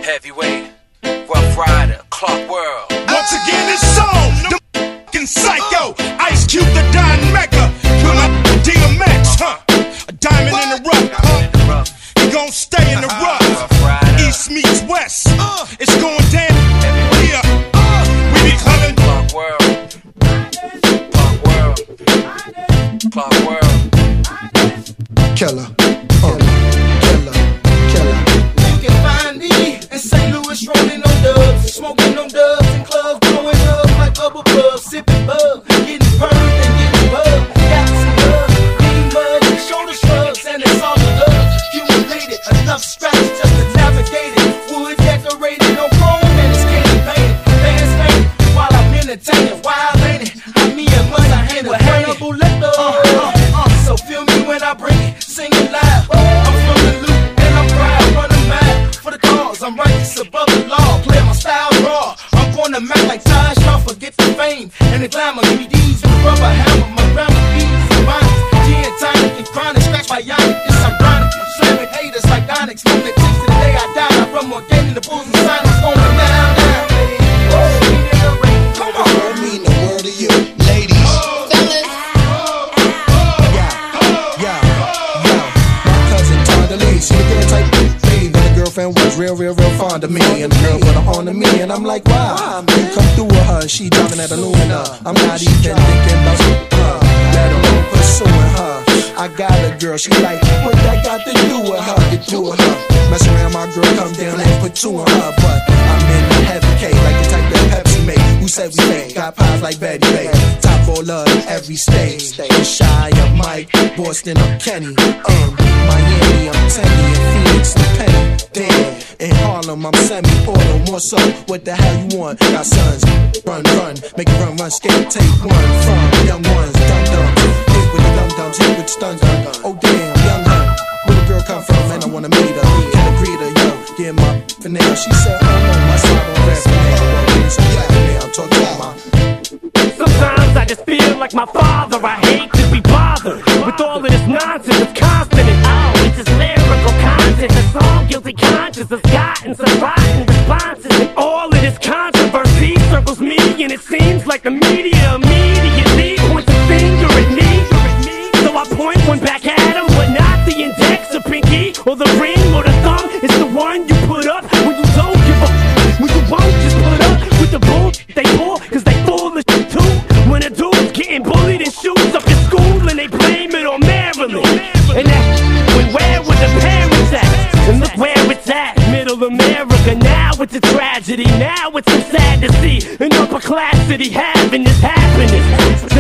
Heavyweight, Rough Rider, Clark World. Once again, it's on the f***ing Psycho. Ice Cube, the Don Mecca. With my DMX, a diamond in the rough, He gon' stay in the rough. East meets West. It's going down. Yeah. We be coming. Clark World. Clark World. Killer. Killer. You can find me in St. Louis rolling on dubs, smoking on dubs in clubs, blowing up like bubble bubs, sipping bub, getting burned and getting bugged. Got some love, getting mud and shoulder shrugs, and it's all love. Accumulated enough straps just to navigate it. Wood decorated on chrome and it's candy painted. Fans painted while I'm entertaining. Wild ain't it? I mean, must I handle Hannibal Lecter? So feel me when I bring it, sing it live. I'm from the loop and I'm proud, running mad for the cause. I'm righteous above the law, play my style raw. I'm going to Mac like Ty Shaw, forget the fame and the glamour. Give me these with a rubber hammer, my grandma beats and rhymes. G and tonic and chronic, scratch my yannick. It's ironic, slamming haters like Onyx. From the tips to the day I die, I run more game than the Bulls and Sonics. Going down. Come on, I mean the word to you, ladies. See the girl type me, and the girlfriend was real fond of me, and the girl put her on to me, and I'm like, wow, you come through with her, she driving at Illumina. I'm not even thinking about her, let alone pursuing her. I got a girl, she like, what that got to do with her? Get through with her, mess around, my girl come down and put two on her, but I'm in the heavy cake, like the type that Pepsi made. Who said we made? Got pies like Betty Bay, top for love every stage. In Shy, I'm Mike, Boston, I'm Kenny, Miami, I'm Tenny, and Phoenix, and Penny. Damn, in Harlem, I'm semi-auto, more so. What the hell you want? Got sons, run, make it run, skate, take one from young ones, dum-dums. Hit with the dum-dums, hit with the stun-dum. Oh damn, young hun, where the girl come from? Man, I wanna meet her, can agree to yo, get my finale. She said, oh no, my side on rest, so yeah, I'm talking about my. Sometimes I just feel like my father. I hate to be bothered with all of this nonsense. It's constant and all. It's just lyrical content. A song guilty conscience has gotten some rotten responses. And all of this controversy circles me, and it seems like the media immediately points a finger at me. So I point one back at him, but not the index or pinky or the ring or the thumb. It's the one you put up when you don't give up. When you won't just put up with the bull they pull, cause they foolish too. When a dude's getting bullied in shoes up in school and they blame it on Maryland. And that's where were the parents at? And look where it's at, middle America. Now it's a tragedy, now it's so sad to see an upper class city having this happiness.